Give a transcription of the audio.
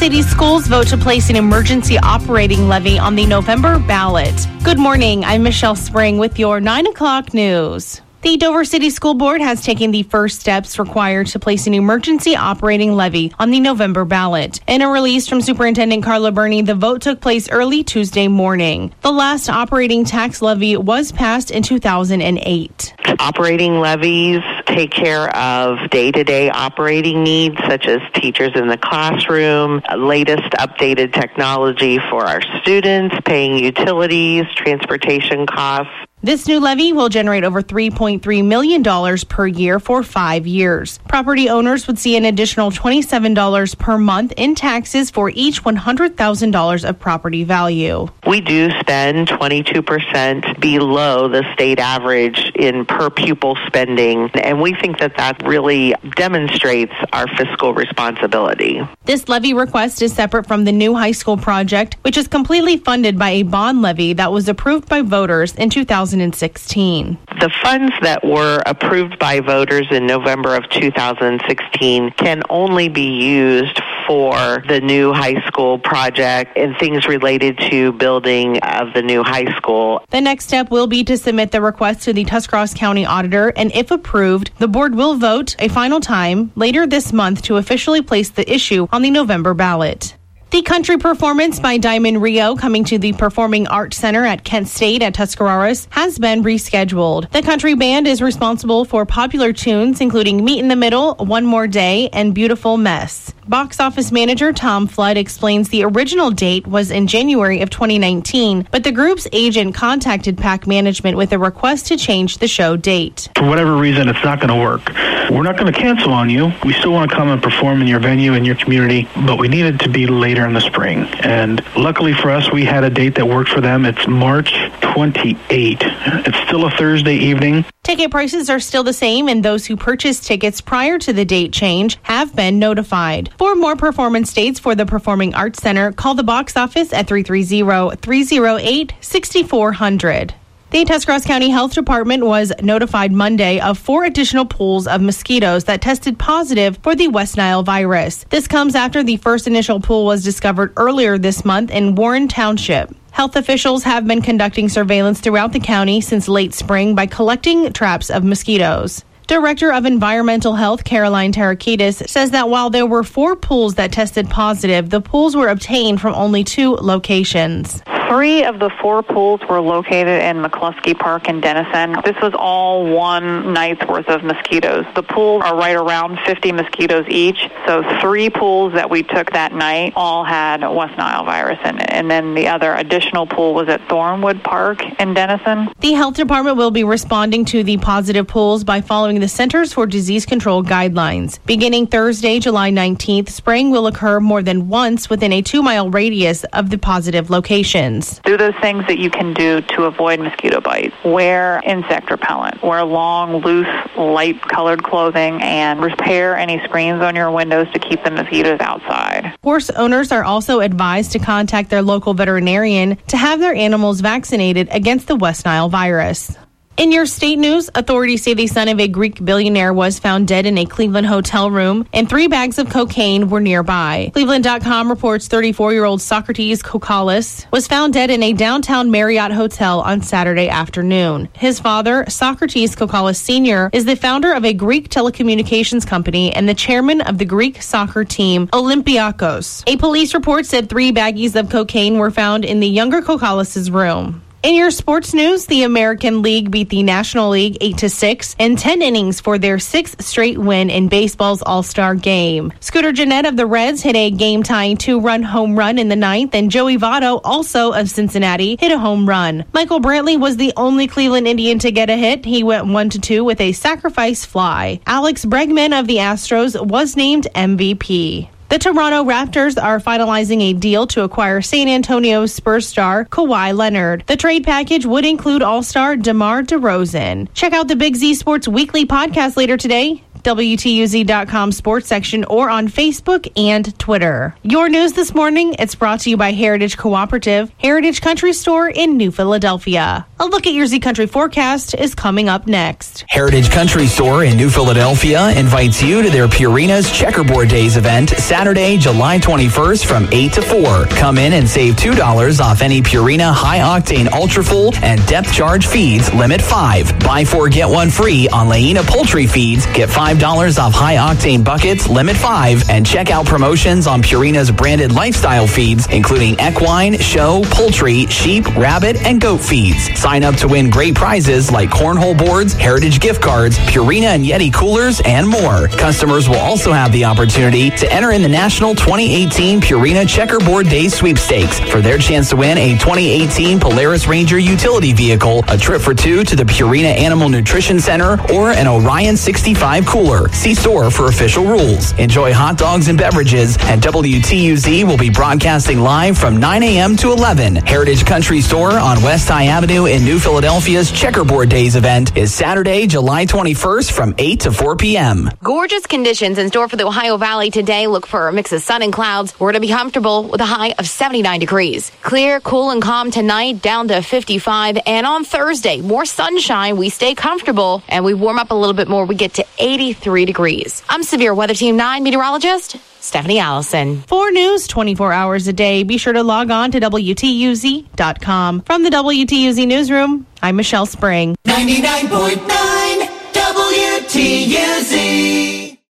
City schools vote to place an emergency operating levy on the November ballot. Good morning. I'm Michelle Spring with your 9 o'clock news. The Dover City School Board has taken the first steps required to place an emergency operating levy on the November ballot. In a release from Superintendent Carla Burney, the vote took place early Tuesday morning. The last operating tax levy was passed in 2008. Operating levies take care of day-to-day operating needs, such as teachers in the classroom, latest updated technology for our students, paying utilities, transportation costs. This new levy will generate over $3.3 million per year for 5 years. Property owners would see an additional $27 per month in taxes for each $100,000 of property value. We do spend 22% below the state average in per pupil spending, and we think that really demonstrates our fiscal responsibility. This levy request is separate from the new high school project, which is completely funded by a bond levy that was approved by voters in 2016. The funds that were approved by voters in November of 2016 can only be used for the new high school project and things related to building of the new high school. The next step will be to submit the request to the Tuscarawas County Auditor, and if approved, the board will vote a final time later this month to officially place the issue on the November ballot. The country performance by Diamond Rio, coming to the Performing Arts Center at Kent State at Tuscarawas, has been rescheduled. The country band is responsible for popular tunes including Meet in the Middle, One More Day, and Beautiful Mess. Box office manager Tom Flood explains the original date was in January of 2019, but the group's agent contacted PAC management with a request to change the show date. For whatever reason, it's not going to work. We're not going to cancel on you. We still want to come and perform in your venue, in your community, but we need it to be later in the spring. And luckily for us, we had a date that worked for them. It's March 28. It's still a Thursday evening. Ticket prices are still the same, and those who purchased tickets prior to the date change have been notified. For more performance dates for the Performing Arts Center, call the box office at 330-308-6400. The Tuscarawas County Health Department was notified Monday of 4 additional pools of mosquitoes that tested positive for the West Nile virus. This comes after the first initial pool was discovered earlier this month in Warren Township. Health officials have been conducting surveillance throughout the county since late spring by collecting traps of mosquitoes. Director of Environmental Health, Caroline Tarakidis, says that while there were 4 pools that tested positive, the pools were obtained from only 2 locations. 3 of the 4 pools were located in McCluskey Park in Denison. This was all one night's worth of mosquitoes. The pools are right around 50 mosquitoes each. So 3 pools that we took that night all had West Nile virus in it. And then the other additional pool was at Thornwood Park in Denison. The health department will be responding to the positive pools by following the Centers for Disease Control guidelines. Beginning Thursday, July 19th, spraying will occur more than once within a 2-mile radius of the positive locations. Do those things that you can do to avoid mosquito bites. Wear insect repellent. Wear long, loose, light-colored clothing, and repair any screens on your windows to keep the mosquitoes outside. Horse owners are also advised to contact their local veterinarian to have their animals vaccinated against the West Nile virus. In your state news, authorities say the son of a Greek billionaire was found dead in a Cleveland hotel room, and 3 bags of cocaine were nearby. Cleveland.com reports 34-year-old Socrates Kokalis was found dead in a downtown Marriott hotel on Saturday afternoon. His father, Socrates Kokalis Sr., is the founder of a Greek telecommunications company and the chairman of the Greek soccer team Olympiakos. A police report said 3 baggies of cocaine were found in the younger Kokalis' room. In your sports news, the American League beat the National League 8-6 in 10 innings for their 6th straight win in baseball's All-Star Game. Scooter Gennett of the Reds hit a game-tying 2-run home run in the 9th, and Joey Votto, also of Cincinnati, hit a home run. Michael Brantley was the only Cleveland Indian to get a hit. He went 1-2 with a sacrifice fly. Alex Bregman of the Astros was named MVP. The Toronto Raptors are finalizing a deal to acquire San Antonio Spurs star Kawhi Leonard. The trade package would include All-Star DeMar DeRozan. Check out the Big Z Sports Weekly podcast later today, WTUZ.com sports section, or on Facebook and Twitter. Your news this morning, it's brought to you by Heritage Cooperative, Heritage Country Store in New Philadelphia. A look at your Z Country forecast is coming up next. Heritage Country Store in New Philadelphia invites you to their Purina's Checkerboard Days event Saturday, July 21st from 8 to 4. Come in and save $2 off any Purina High Octane Ultra Full and Depth Charge feeds, limit 5. Buy 4, get 1 free on Laina Poultry Feeds. Get $5 off High Octane Buckets, limit 5. And check out promotions on Purina's branded lifestyle feeds, including equine, show, poultry, sheep, rabbit, and goat feeds. Sign up to win great prizes like cornhole boards, Heritage gift cards, Purina and Yeti coolers, and more. Customers will also have the opportunity to enter in the National 2018 Purina Checkerboard Days sweepstakes for their chance to win a 2018 Polaris Ranger utility vehicle, a trip for 2 to the Purina Animal Nutrition Center, or an Orion 65 cooler. See store for official rules. Enjoy hot dogs and beverages, and WTUZ will be broadcasting live from 9 a.m. to 11. Heritage Country Store on West High Avenue in New Philadelphia's Checkerboard Days event is Saturday, July 21st from 8 to 4 p.m. Gorgeous conditions in store for the Ohio Valley today. Look for a mix of sun and clouds. We're going to be comfortable with a high of 79 degrees. Clear, cool, and calm tonight, down to 55. And on Thursday, more sunshine. We stay comfortable, and we warm up a little bit more. We get to 83 degrees. I'm Severe Weather Team 9 meteorologist Stephanie Allison. For news 24 hours a day, be sure to log on to WTUZ.com. From the WTUZ Newsroom, I'm Michelle Spring. 99.9 WTUZ.